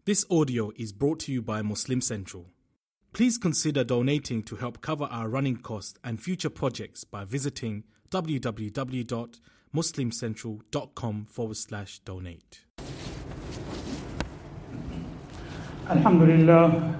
This audio is brought to you by Muslim Central. Please consider donating to help cover our running costs and future projects by visiting www.muslimcentral.com/donate. Alhamdulillah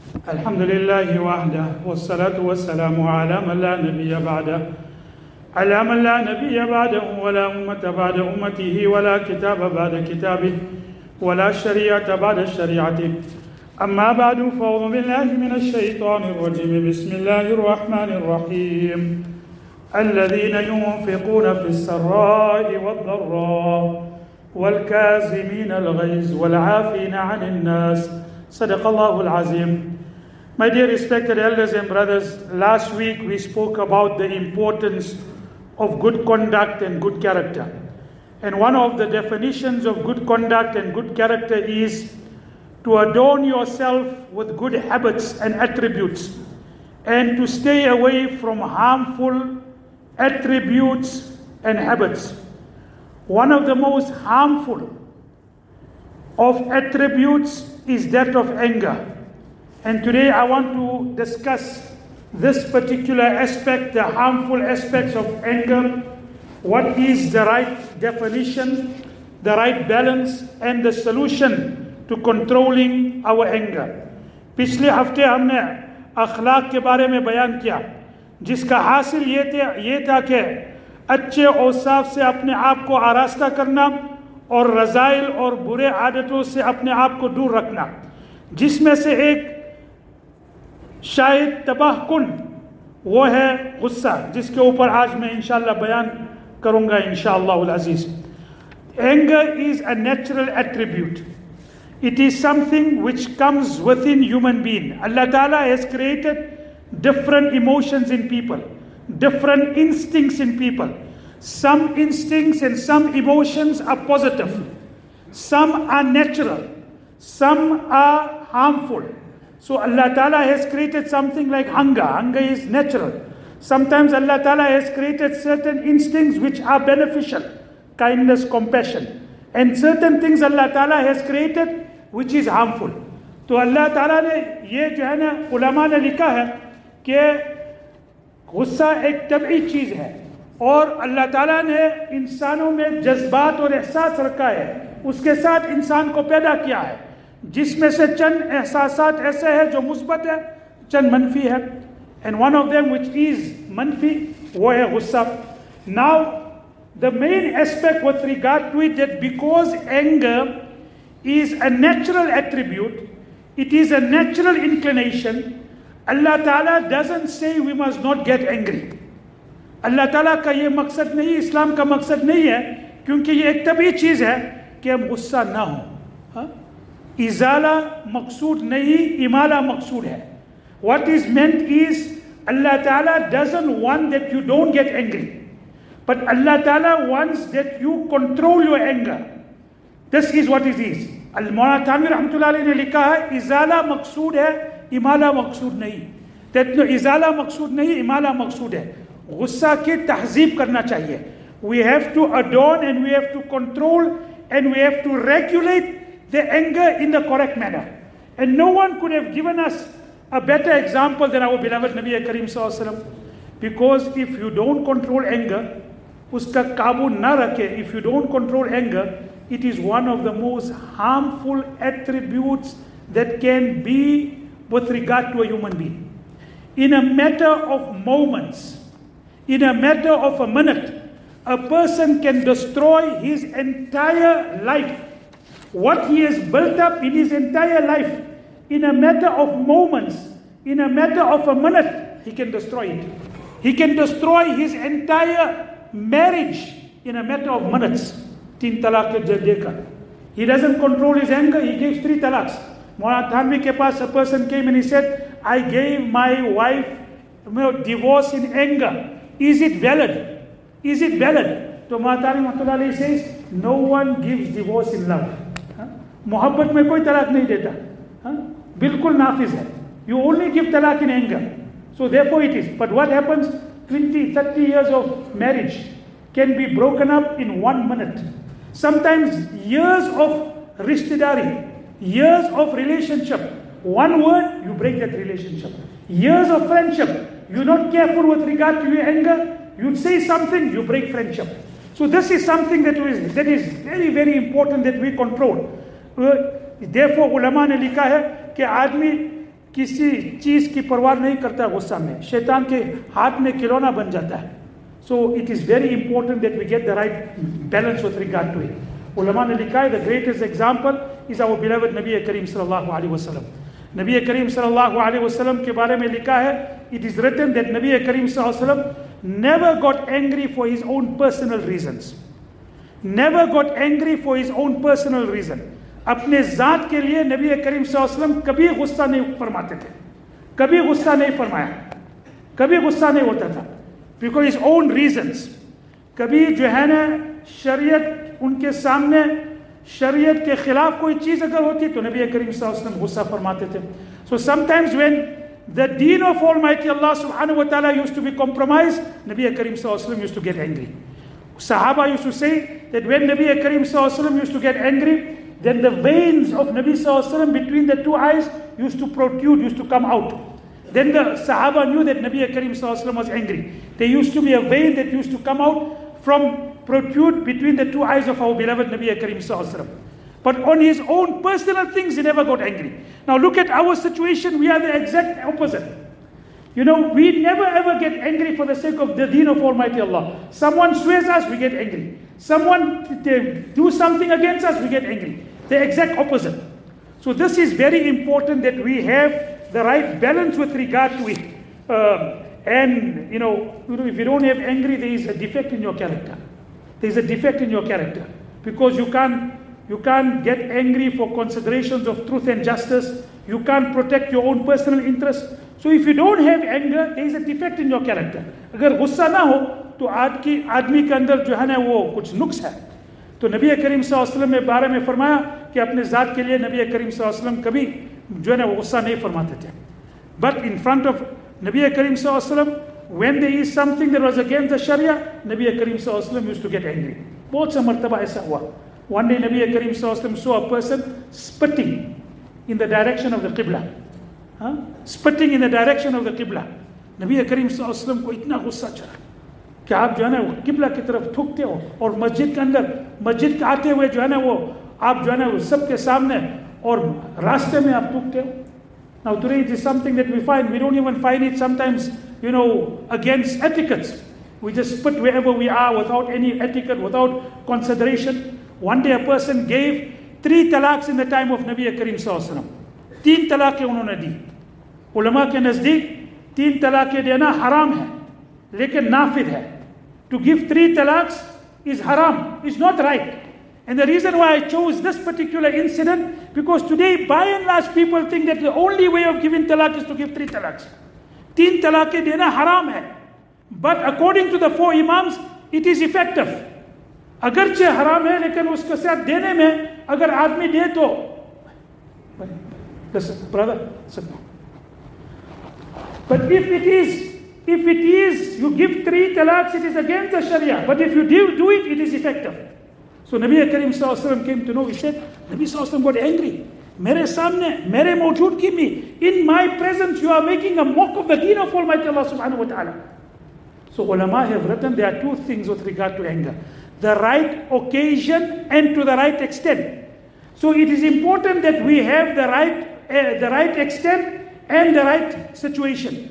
wahdah wassalatu wassalamu ala man la nabiyya ba'dah ala man la nabiyya ba'dahu wa la ummata ba'da ummatihi wa la kitaba ba'da kitabihi wa la shari'ata ba'da shari'atihi amma ba'du fa'udhu billahi minash shaitanir rajim bismillahir rahmanir rahim alladhina yunfiquna fis sarra'i wad dharra'i wal kazimina al ghayz wal 'afina 'anil nas Sadaqallahu al-Azim. My dear respected elders and brothers, last week we spoke about the importance of good conduct and good character. And one of the definitions of good conduct and good character is to adorn yourself with good habits and attributes and to stay away from harmful attributes and habits. One of the most harmful of attributes is that of anger. And today I want to discuss this particular aspect, the harmful aspects of anger, what is the right definition, the right balance and the solution to controlling our anger. पिछले हफ्ते हमने अखलाक के बारे में बयान किया, जिसका हासिल ये था कि अच्छे औसाफ से अपने आप को आरास्ता करना और रज़ाइल और बुरे आदतों से अपने आप को दूर रखना, जिसमें से एक शायद तबाहकुन वो है गुस्सा, जिसके ऊपर आज मैं इंशाअल्लाह बयान करूंगा इंशाअल्लाह अज़ीज़. Anger is a natural attribute. It is something which comes within human being. Allah Ta'ala has created different emotions in people, different instincts in people. Some instincts and some emotions are positive. Some are natural. Some are harmful. So Allah Ta'ala has created something like hunger. Hunger is natural. Sometimes Allah Ta'ala has created certain instincts which are beneficial. Kindness, compassion. And certain things Allah Ta'ala has created which is harmful. तो Allah Ta'ala ने ये जो है ना उलमा ने लिखा है कि गुस्सा एक तबई चीज़ है और अल्लाह ताला ने इंसानों में जज्बात और एहसास रखा है, उसके साथ इंसान को पैदा किया है, जिसमें से चंद एहसासात ऐसे हैं जो मुस्बत है, चंद मनफी है. And one of them which is मनफी वो है गुस्सा. Now the main aspect with regard to it that because anger is a natural attribute, it is a natural inclination. अल्लाह ताला doesn't say we must not get angry. अल्लाह ताला का ये मकसद नहीं, इस्लाम का मकसद नहीं है, क्योंकि ये एक तभी चीज़ है कि हम गुस्सा ना हो. इजाला मकसूद नहीं, इमाला मकसूद है. What is meant is Allah Ta'ala doesn't want that you don't get angry, but Allah Ta'ala wants that you control your anger. This is what it is. Al-Mawlana Thanvi Rahmatullah Alayhi ने लिखा है इजाला मकसूद है, इमाला मकसूद नहीं. that no, इजाला मकसूद नहीं, इमाला मकसूद है. गुस्सा की तहजीब करना चाहिए. We have to adorn and we have to control and we have to regulate the anger in the correct manner. And no one could have given us a better example than our beloved Nabi Kareem Sallallahu Alaihi Wasallam. Because if you don't control anger, uska kabu na rakhe, if you don't control anger, it is one of the most harmful attributes that can be with regard to a human being. In a matter of moments, in a matter of a minute, a person can destroy his entire life. What he has built up in his entire life, in a matter of moments, in a matter of a minute, he can destroy it. He can destroy his entire marriage in a matter of minutes. 3 talaq dekha. He doesn't control his anger, he gives 3 talaqs. Maulana Thanvi ke paas a person came and he said, I gave my wife divorce in anger. Is it valid? Is it valid? So Maulana Thanvi says, no one gives divorce in love. मोहब्बत में कोई तलाक नहीं देता, बिल्कुल नाफिज है. You only give talaq in anger. So therefore it is. But what happens? 20, 30 years of marriage can be broken up in 1 minute. Sometimes years of rishtedari, Years of relationship. One word, you break that relationship. Years of friendship. You're not careful with regard to your anger. You say something, you break friendship. So this is something that is very, very important that we control. Therefore, ulama ने लिखा है कि आदमी किसी चीज की परवाह नहीं करता गुस्सा में, शैतान के हाथ में खिलौना बन जाता है. So it is very important that we get the right balance with regard to it. Ulama ने लिखा है, the greatest example is our beloved Nabi Kareem sallallahu alaihi wasallam. Nabi Kareem sallallahu alaihi wasallam के बारे में लिखा है, it is written that Nabi Kareem sallallahu alaihi wasallam never got angry for his own personal reasons. Never got angry for his own personal reason. अपने जात के लिए नबी करीम सल्लल्लाहु अलैहि वसल्लम कभी गुस्सा नहीं फरमाते थे, कभी गुस्सा नहीं फरमाया, कभी गुस्सा नहीं होता था. Because his own reasons. कभी जो है ना शरीयत उनके सामने शरीयत के खिलाफ कोई चीज अगर होती तो नबी करीम सल्लल्लाहु अलैहि वसल्लम गुस्सा फरमाते थे. So sometimes when the deen of Almighty Allah subhanahu wa ta'ala used to be compromised, Nabi Kareem sallallahu alaihi wasallam used to get angry. Sahaba used to say that when Nabi Kareem sallallahu alaihi wasallam used to get angry, then the veins of Nabi sallallahu alaihi wasallam between the two eyes used to protrude, used to come out. Then the Sahaba knew that Nabi Kareem sallallahu alaihi wasallam was angry. There used to be a vein that used to come out protrude between the two eyes of our beloved Nabi Kareem sallallahu alaihi wasallam. But on his own personal things, he never got angry. Now look at our situation, we are the exact opposite. You know, we never ever get angry for the sake of the deen of Almighty Allah. Someone swears us, we get angry. Someone do something against us, we get angry. The exact opposite. So this is very important that we have the right balance with regard to it. And you know, if you don't have angry, there is a defect in your character. There is a defect in your character. Because you can't get angry for considerations of truth and justice. You can't protect your own personal interests. So if you don't have anger, there is a defect in your character. अगर गुस्सा ना हो तो आदमी के अंदर जो है ना वो कुछ नुक्स है. तो नबी करीम सल्लल्लाहु अलैहि वसल्लम में बारे में फरमाया कि अपने ज़ात के लिए नबी करीम सल्लल्लाहु अलैहि वसल्लम कभी जो है ना वो गुस्सा नहीं फरमाते थे. But in front of नबी करीम सल्लल्लाहु अलैहि वसल्लम, when there is something that was against the Sharia, नबी करीम सल्लल्लाहु अलैहि वसल्लम used to get angry. बहुत सा मर्तबा ऐसा हुआ. One day Nabi Kareem sallallahu alaihi wasallam saw a person spitting in the direction of the Qibla. Spitting in the direction of the Qibla. Nabi Kareem sallallahu alaihi wasallam को इतना गुस्सा चढ़ा कि आप जो है ना किबला की तरफ थूकते हो और मस्जिद के अंदर मस्जिद के आते हुए जो है ना वो आप जो है ना सबके सामने और रास्ते में आप थूकते हो. Now today it is something that we find, we don't even find it sometimes, you know, against etiquette. We just spit wherever we are without any etiquette, without consideration. One day a person gave 3 talaqs in the time of Nabi Kareem sallallahu alaihi wasallam. 3 तलाक़ें उन्होंने दी. उलमा के नज़दीक 3 तलाक़ें देना हराम है, लेकिन नाफिद है. To give 3 talaqs is haram, is not right. And the reason why I chose this particular incident, because today by and large people think that the only way of giving talaq is to give 3 talaqs. 3 तलाक़ें देना haram है. But according to the 4 imams, it is effective. अगरचे हराम है लेकिन उसके साथ देने में अगर आदमी दे तो listen brother sit down. But if it is you give 3 talaqs, it is against the Sharia. But if you do it, it is effective. So Nabi Kareem sallallahu alaihi wasallam came to know. He said, Nabi sallallahu alaihi wasallam got angry. मेरे सामने मेरे मौजूदगी में, in my presence, you are making a mock of the deen of Almighty Allah subhanahu wa ta'ala. So ulama have written there are 2 things with regard to anger: the right occasion and to the right extent. So it is important that we have the right extent and the right situation.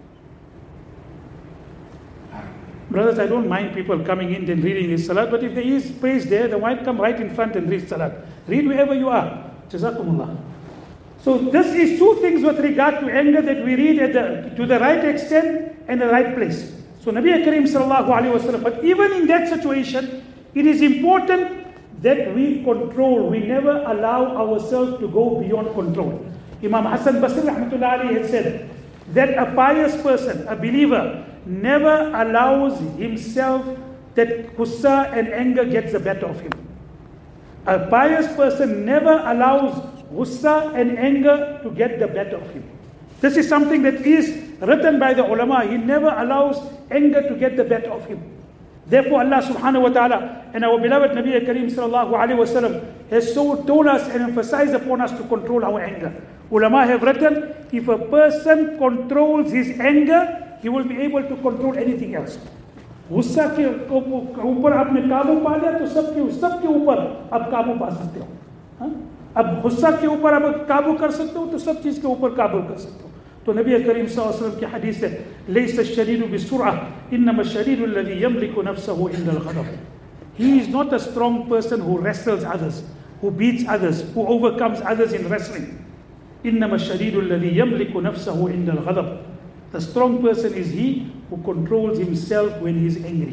Brothers, I don't mind people coming in and reading this salat, but if there is space there, they might come right in front and read salat. Read wherever you are. Jazakumullah. So this is 2 things with regard to anger that we read to the right extent and the right place. So Nabi Kareem sallallahu alaihi wasallam, but even in that situation, it is important that we control. We never allow ourselves to go beyond control. Imam Hassan Basri rahmatullahi alayhi had said that a pious person, a believer, never allows himself that gussa and anger gets the better of him. A pious person never allows gussa and anger to get the better of him. This is something that is written by the ulama. He never allows anger to get the better of him. Therefore Allah subhanahu wa ta'ala and our beloved Nabi Kareem sallallahu alayhi wa sallam has so told us and emphasized upon us to control our anger. Ulama have written, if a person controls his anger, he will be able to control anything else. गुस्सा के ऊपर आपने काबू पा लिया तो सबके ऊपर आप काबू पा सकते हो. अब गुस्सा के ऊपर आप काबू कर सकते हो तो सब चीज के ऊपर काबू कर सकते हो. तो नबी करीम सल्लल्लाहु अलैहि वसल्लम की हदीस है, लैसा शदीदु बिसुरअह इन्नमा शदीदु अल्लज़ी यमलिकु नफ्सहु Indal ग़ज़ब. He is not a strong person who wrestles others, who beats others, who overcomes others in wrestling. إنما الشديد الذي يملك نفسه عند الغضب. The strong person is he who controls himself when he is angry.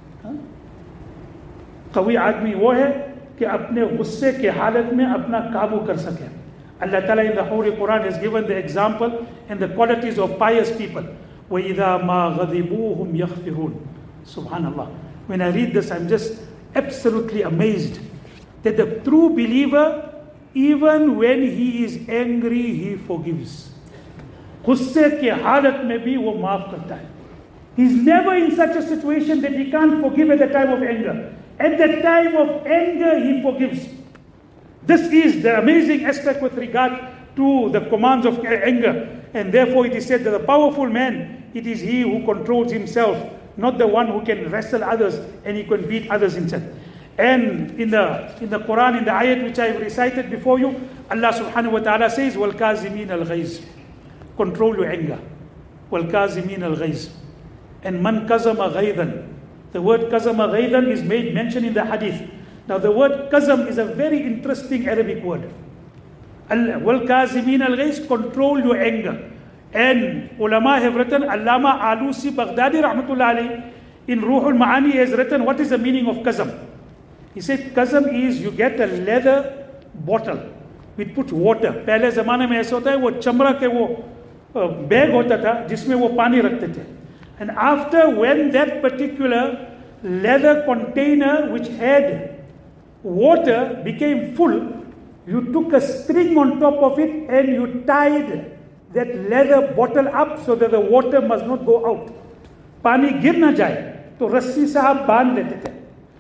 कवी आदमी वो है कि अपने गुस्से के हालत में अपना काबू कर सके. Allah Ta'ala in the Holy Quran has given the example and the qualities of pious people. وَإِذَا مَا غَضِبُوهُمْ يَغْفِرُونَ. Subhanallah. When I read this, I'm just absolutely amazed that the true believer, even when he is angry, he forgives. गुस्से के हालत में भी वो माफ करता है. He's never in such a situation that he can't forgive at the time of anger. At the time of anger, he forgives. This is the amazing aspect with regard to the commands of anger. And therefore it is said that the powerful man, it is he who controls himself, not the one who can wrestle others and he can beat others instead. And in the Quran, in the ayat which I have recited before you, Allah subhanahu wa ta'ala says, وَالْكَازِمِينَ الْغَيْزِ. Control your anger. وَالْكَازِمِينَ الْغَيْزِ. And man kazama ghaydan. The word kazama ghaydan is mentioned in the hadith. Now the word kazam is a very interesting Arabic word. وَالْكَازِمِينَ الْغَيْزِ. Control your anger. And ulama have written, Allama Alusi Baghdadi rahmatullah alayhi, in Ruhul Ma'ani has written, what is the meaning of kazam? He said, kazam is you get a leather bottle with put water. पहले ज़माने में ऐसा होता है वो चमड़ा के वो बैग होता था जिसमें वो पानी रखते थे. And after when that particular leather container which had water became full, you took a string on top of it and you tied that leather bottle up so that the water must not go out. पानी गिर ना जाए तो रस्सी से आप बांध लेते थे.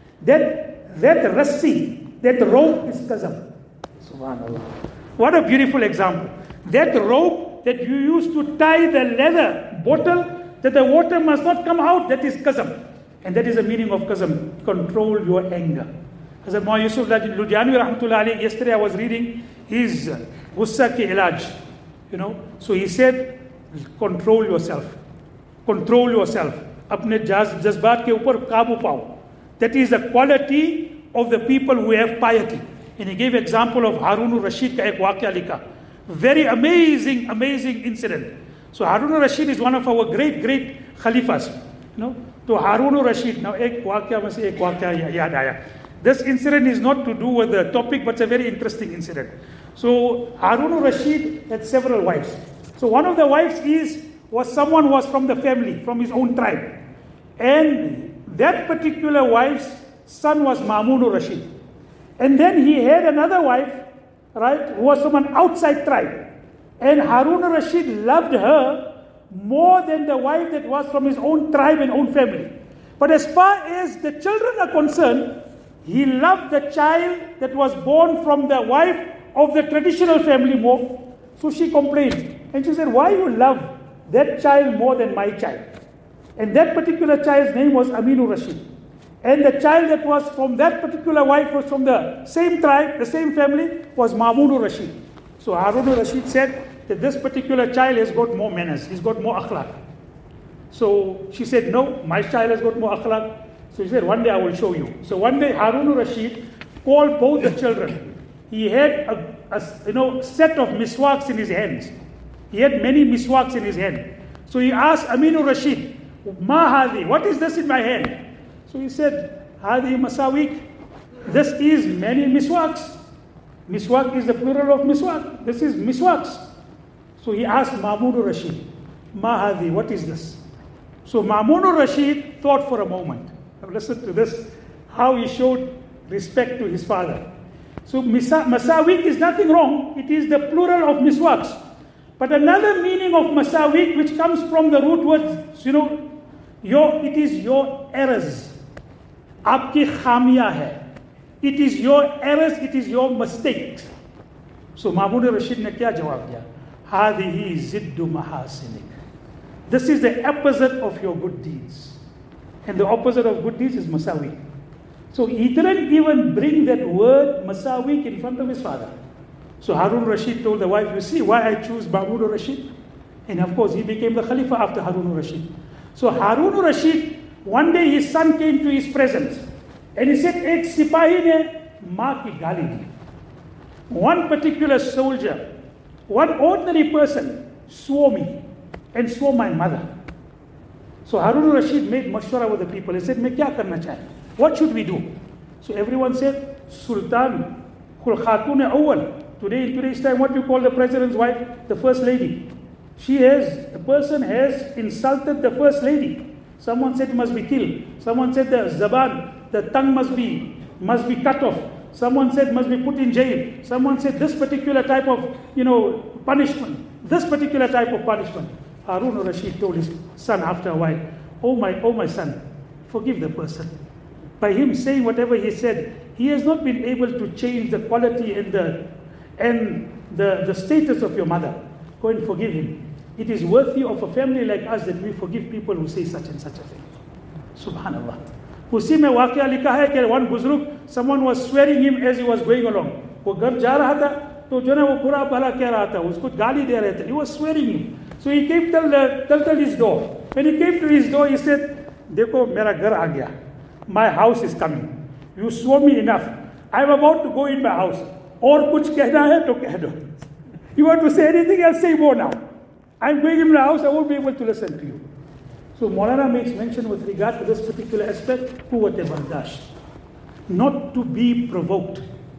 That rassi, that rope is kazam. Subhanallah. What a beautiful example. That rope that you used to tie the leather bottle, that the water must not come out, that is kazam. And that is the meaning of kazam. Control your anger. Hazrat Maulana Yusuf Ludhianvi rahmatullah alayhi, yesterday I was reading his gussa ke ilaj. So he said, control yourself. Control yourself. Apne jazbaat ke upar kabu pao. That is the quality of the people who have piety. And he gave example of Harun al-Rashid ka ek waqia likha. Very amazing incident. So Harun al-Rashid is one of our great khalifas. To Harun al-Rashid, now ek waqia mein se ek waqia yaad aaya. This incident is not to do with the topic, but it's a very interesting incident. So Harun al-Rashid had several wives. So one of the wives was someone who was from the family, from his own tribe. And that particular wife's son was Ma'mun al-Rashid. And then he had another wife, right, who was from an outside tribe. And Harun al-Rashid loved her more than the wife that was from his own tribe and own family. But as far as the children are concerned, he loved the child that was born from the wife of the traditional family more. So she complained. And she said, why you love that child more than my child? And that particular child's name was Aminu Rashid. And the child that was from that particular wife was from the same tribe, the same family, was Ma'mun Rashid. So Harun Rashid said that this particular child has got more manners, he's got more akhlaq. So she said, no, my child has got more akhlaq. So he said, one day I will show you. So one day Harun Rashid called both the children. He had a set of miswaks in his hands. He had many miswaks in his hand. So he asked Aminu Rashid, Ma hadi, what is this in my hand? So he said, hadi masawik. This is many miswaks. Miswak is the plural of miswak. This is miswaks. So he asked Ma'mun Rashid, Ma hadi, what is this? So Ma'mun Rashid thought for a moment. Now listen to this, how he showed respect to his father. So masawik is nothing wrong. It is the plural of miswaks. But another meaning of masawik, which comes from the root words, it is your errors. आपकी खामियां है. It is your errors, it is your mistakes. So Mamun Rashid ने क्या जवाब दिया? हादिही जिद्दु महासिनिक. This is the opposite of your good deeds. And the opposite of good deeds is masawi. So he didn't even bring that word masawi in front of his father. So Harun Rashid told the wife, you see why I choose Mamun Rashid? And of course he became the Khalifa after Harun Rashid. So Harun Rashid, one day his son came to his presence. And he said, ek sipahi ne maa ki gali di. One particular soldier, one ordinary person swore me and swore my mother. So Harun Rashid made mashwara with the people. He said, "Main kya karna chahe? What should we do?" So everyone said, Sultan Khul Khatun Awwal. Today, in today's time, what do you call the president's wife? The first lady. The person has insulted the first lady. Someone said must be killed. Someone said the zaban, the tongue must be cut off. Someone said must be put in jail. Someone said this particular type of, punishment. This particular type of punishment. Harun Rashid told his son after a while, oh my son, forgive the person. By him saying whatever he said, he has not been able to change the quality and the status of your mother. Go and forgive him. It is worthy of a family like us that we forgive people who say such and such a thing. Subhanallah. उसी में वाकया लिखा है कि one बुजुर्ग, someone was swearing him as he was going along. वो घर जा रहा था तो जो ना वो बुरा भला कह रहा था, उसको गाली दे रहे थे. He was swearing him. So he came till his door. When he came to his door, he said, देखो मेरा घर आ गया. My house is coming. You swore me enough. I am about to go in my house. और कुछ कहना है तो कह दो. You want to say anything else, say more now. I am going in my house, I won't be able to listen to you. So Maulana makes mention with regard to this particular aspect, quwwat bardash. Not to be provoked.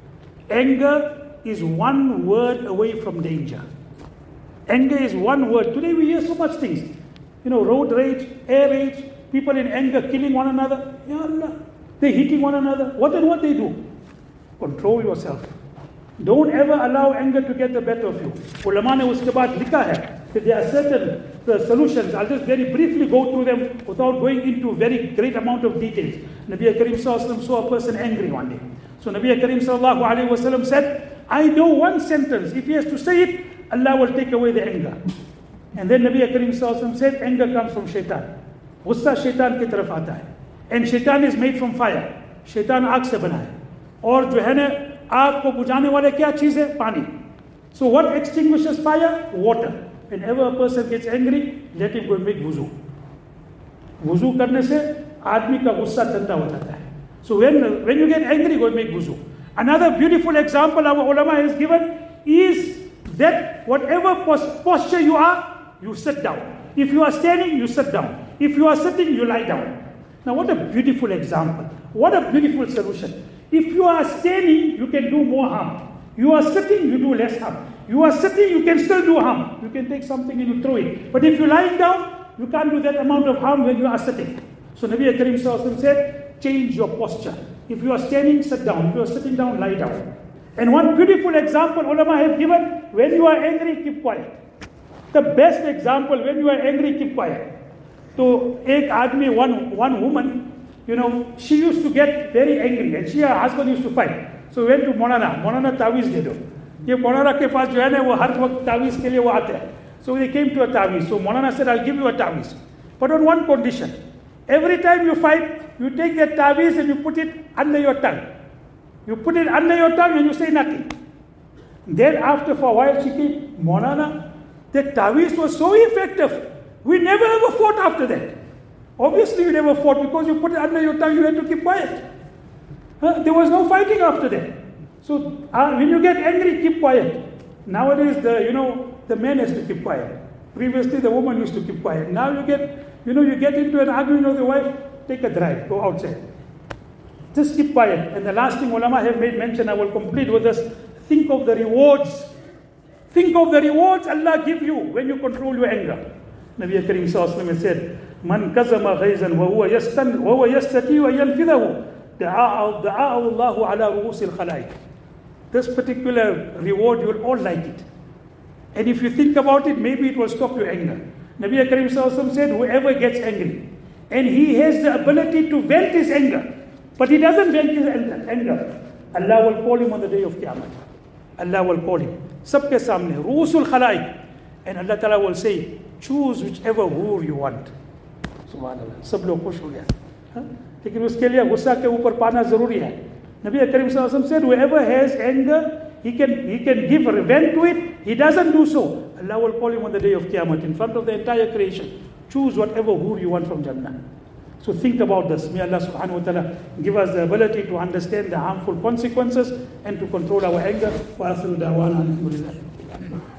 Anger is one word away from danger. Anger is one word. Today we hear so much things. Road rage, air rage, people in anger killing one another. Ya Allah, they're hitting one another. What they do? Control yourself. Don't ever allow anger to get the better of you. Ulama ne uske baad likha hai that there are certain solutions. I'll just very briefly go through them without going into very great amount of details. Nabi Karim Sallallahu Alaihi Wasallam saw a person angry one day. So Nabi Karim Sallallahu Alaihi Wasallam said, I know one sentence. If he has to say it, Allah will take away the anger. And then Nabi Karim Sallallahu Alaihi Wasallam said, anger comes from shaitan. Gussa shaitan ki taraf aata hai. And shaitan is made from fire. Shaitan aag se bana hai. Aur jo hai na, aag ko bujhane wale kya cheez hai? Pani. So what extinguishes fire? Water. Whenever a person gets angry, let him go and make wuzu. Wuzu karne se aadmi ka gussa thanda ho jata hai. So when you get angry, go and make wuzu. Another beautiful example our ulama has given is that whatever posture you are, you sit down. If you are standing, you sit down. If you are sitting, you lie down. Now what a beautiful example. What a beautiful solution. If you are standing, you can do more harm. You are sitting, you do less harm. You are sitting, you can still do harm. You can take something and you throw it. But if you're lying down, you can't do that amount of harm when you are sitting. So Nabi Karim Sallallahu Alaihi Wasallam said, change your posture. If you are standing, sit down. If you are sitting down, lie down. And one beautiful example ulama have given, when you are angry, keep quiet. The best example, when you are angry, keep quiet. So, ek aadmi, one woman, she used to get very angry and her husband used to fight. So went to Maulana tawiz de do. Ye Maulana ke paas jo hai na, wo har waqt tawiz ke liye wo aate hai. So they came to a tawiz. So Maulana said, I'll give you a tawiz. But on one condition. Every time you fight, you take that tawiz and you put it under your tongue. You put it under your tongue and you say nothing. Then after for a while she came, Maulana, that tawiz was so effective. We never ever fought after that. Obviously you never fought because you put it under your tongue, you had to keep quiet. There was no fighting after that. So when you get angry, keep quiet. Nowadays the man has to keep quiet. Previously the woman used to keep quiet. Now you get into an argument with the wife, take a drive, go outside. Just keep quiet. And the last thing ulama have made mention, I will complete with this. Think of the rewards. Think of the rewards Allah give you when you control your anger. Nabi Karim Sallallahu Alaihi Wasallam said, Man kazama ghayzan wa huwa yastati wa yanfidahu da'a'u Allahu ala ru'usil khalaiq. This particular reward, you will all like it. And if you think about it, maybe it will stop your anger. Nabi Karim Sallallahu Alaihi Wasallam said, whoever gets angry, and he has the ability to vent his anger, But he doesn't vent his anger. Allah will call him on the day of Qiyamah. Allah will call him. Sabke samne, Rusul Khalaik. And Allah Ta'ala will say, choose whichever hur you want. Subhanallah. Sab log khush ho gaya. Lekin uske liye gussa ke upar pana zaruri hai. Nabi Karim Sallallahu Alaihi Wasallam said, whoever has anger, he can give vent to it. He doesn't do so. Allah will call him on the day of Qiyamah in front of the entire creation. Choose whatever hur you want from Jannah. So think about this. May Allah subhanahu wa ta'ala give us the ability to understand the harmful consequences and to control our anger. Wa akhiru da'wana alhamdulillah.